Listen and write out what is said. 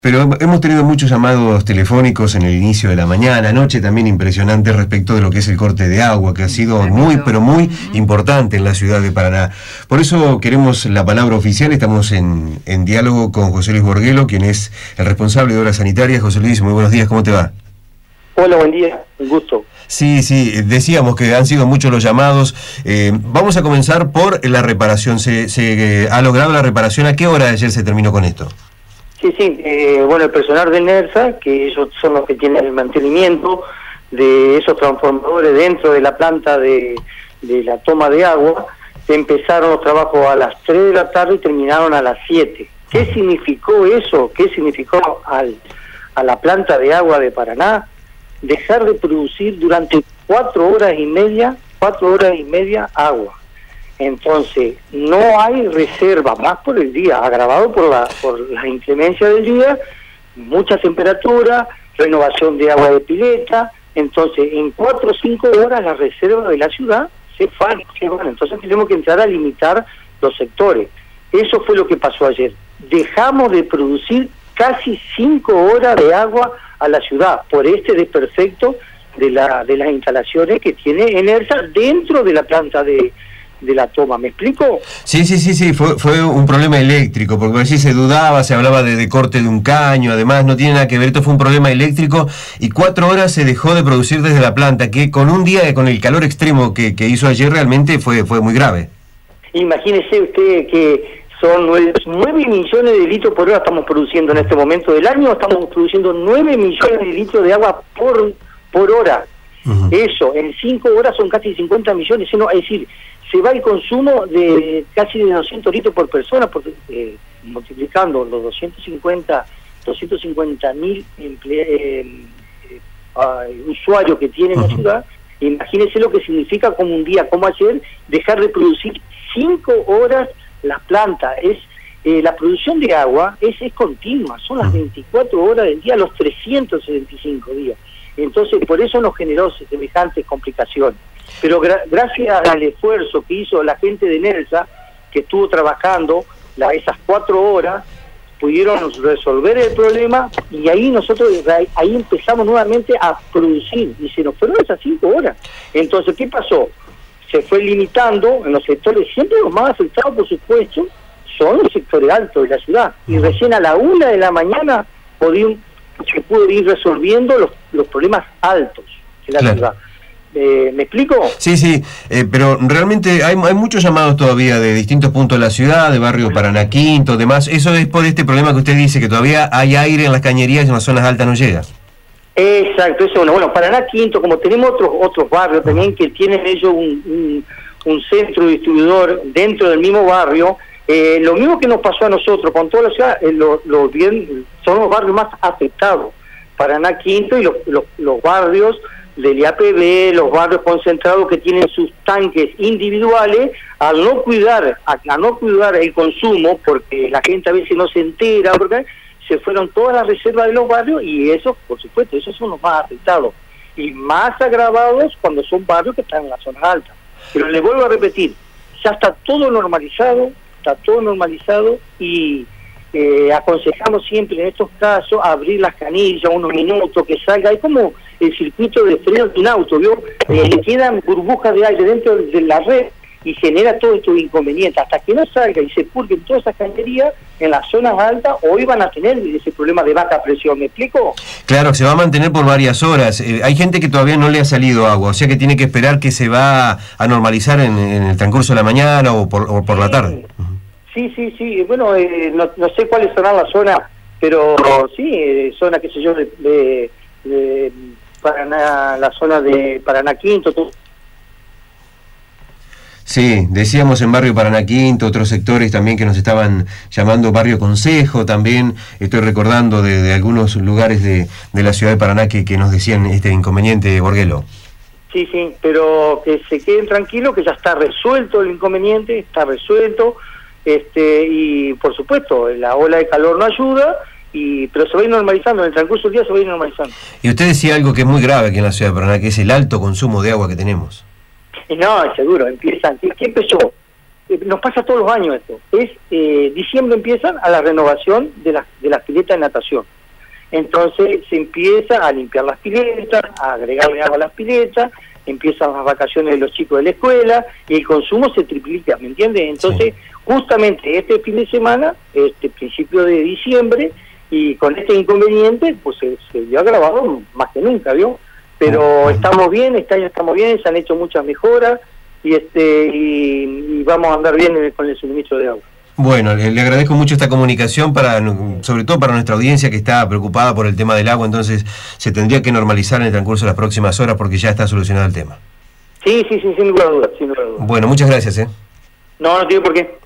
Pero hemos tenido muchos llamados telefónicos en el inicio de la mañana, anoche también impresionante respecto de lo que es el corte de agua, que ha sido muy, pero muy importante en la ciudad de Paraná. Por eso queremos la palabra oficial, estamos en diálogo con José Luis Borguelo, quien es el responsable de Obras Sanitarias. José Luis, muy buenos días, ¿cómo te va? Hola, buen día, un gusto. Sí, decíamos que han sido muchos los llamados. Vamos a comenzar por la reparación. ¿Se ha logrado la reparación? ¿A qué hora de ayer se terminó con esto? Sí, bueno, el personal de NERSA, que ellos son los que tienen el mantenimiento de esos transformadores dentro de la planta de la toma de agua, empezaron los trabajos a las 3 de la tarde y terminaron a las 7. ¿Qué significó eso? ¿Qué significó a la planta de agua de Paraná? Dejar de producir durante 4 horas y media agua. Entonces, no hay reserva más por el día, agravado por la inclemencia del día, mucha temperatura, renovación de agua de pileta. Entonces, en 4 o 5 horas las reservas de la ciudad se van. Entonces tenemos que entrar a limitar los sectores. Eso fue lo que pasó ayer. Dejamos de producir casi 5 horas de agua a la ciudad por este desperfecto de las instalaciones que tiene NERSA dentro de la planta de la toma. ¿Me explico? Sí, fue un problema eléctrico, porque así se dudaba, se hablaba de corte de un caño, además no tiene nada que ver, esto fue un problema eléctrico y 4 horas se dejó de producir desde la planta, que con un día, con el calor extremo que hizo ayer, realmente fue muy grave. Imagínese usted que son 9 millones de litros por hora estamos produciendo en este momento del año, estamos produciendo 9 millones de litros de agua por hora. Uh-huh. Eso, en 5 horas son casi 50 millones, es decir, se va el consumo de casi de 200 litros por persona, porque multiplicando los 250.000 usuarios que tiene la ciudad, imagínense lo que significa como un día como ayer, dejar de producir 5 horas las plantas. La producción de agua es continua, son las 24 horas del día, los 375 días. Entonces, por eso nos generó semejantes complicaciones. Pero gracias al esfuerzo que hizo la gente de NERSA, que estuvo trabajando esas 4 horas, pudieron resolver el problema y ahí ahí empezamos nuevamente a producir y se nos fueron esas 5 horas. Entonces, ¿qué pasó? Se fue limitando en los sectores, siempre los más afectados, por supuesto, son los sectores altos de la ciudad. Y recién a la 1 de la mañana se pudo ir resolviendo los problemas altos de la ciudad. ¿Me explico? Sí, pero realmente hay muchos llamados todavía de distintos puntos de la ciudad, de barrio Paraná Quinto, demás. Eso es por este problema que usted dice, que todavía hay aire en las cañerías y en las zonas altas no llega. Exacto, eso bueno, Paraná Quinto, como tenemos otros barrios también que tienen ellos un centro distribuidor dentro del mismo barrio, lo mismo que nos pasó a nosotros con toda la ciudad, son los barrios más afectados, Paraná Quinto y los barrios del IAPB, los barrios concentrados que tienen sus tanques individuales, al no cuidar el consumo, porque la gente a veces no se entera, porque se fueron todas las reservas de los barrios y esos, por supuesto, esos son los más afectados y más agravados cuando son barrios que están en las zonas altas. Pero les vuelvo a repetir, ya está todo normalizado y aconsejamos siempre en estos casos abrir las canillas unos minutos, que salga, es como el circuito de freno de un auto, ¿vio? Le quedan burbujas de aire dentro de la red y genera todos estos inconvenientes. Hasta que no salga y se purguen todas esas cañerías en las zonas altas, hoy van a tener ese problema de baja presión. ¿Me explico? Claro, se va a mantener por varias horas. Hay gente que todavía no le ha salido agua, o sea que tiene que esperar que se va a normalizar en el transcurso de la mañana o por la tarde. Sí. Bueno, no sé cuáles serán las zonas, pero sí, zona, qué sé yo, de Paraná, la zona de Paraná Quinto, todo. Sí, decíamos en barrio Paraná Quinto, otros sectores también que nos estaban llamando, barrio Consejo también, estoy recordando de algunos lugares de la ciudad de Paraná que nos decían este inconveniente, Borguelo. Sí, pero que se queden tranquilos, que ya está resuelto el inconveniente, está resuelto, y por supuesto, la ola de calor no ayuda, pero se va a ir normalizando, en el transcurso del día se va a ir normalizando. Y usted decía algo que es muy grave aquí en la ciudad de Paraná, que es el alto consumo de agua que tenemos. No, seguro, empiezan. ¿Qué empezó? nos pasa todos los años esto, diciembre empiezan a la renovación de las piletas de natación. Entonces se empieza a limpiar las piletas, a agregarle agua a las piletas, empiezan las vacaciones de los chicos de la escuela y el consumo se triplica, ¿me entiendes? Entonces, justamente este fin de semana, principio de diciembre, y con este inconveniente, pues se vio agravado más que nunca, ¿vio? Pero estamos bien, este año estamos bien, se han hecho muchas mejoras y vamos a andar bien con el suministro de agua. Bueno, le agradezco mucho esta comunicación, sobre todo para nuestra audiencia que está preocupada por el tema del agua, entonces se tendría que normalizar en el transcurso de las próximas horas porque ya está solucionado el tema. Sí, sin ninguna duda, Bueno, muchas gracias. No tiene por qué.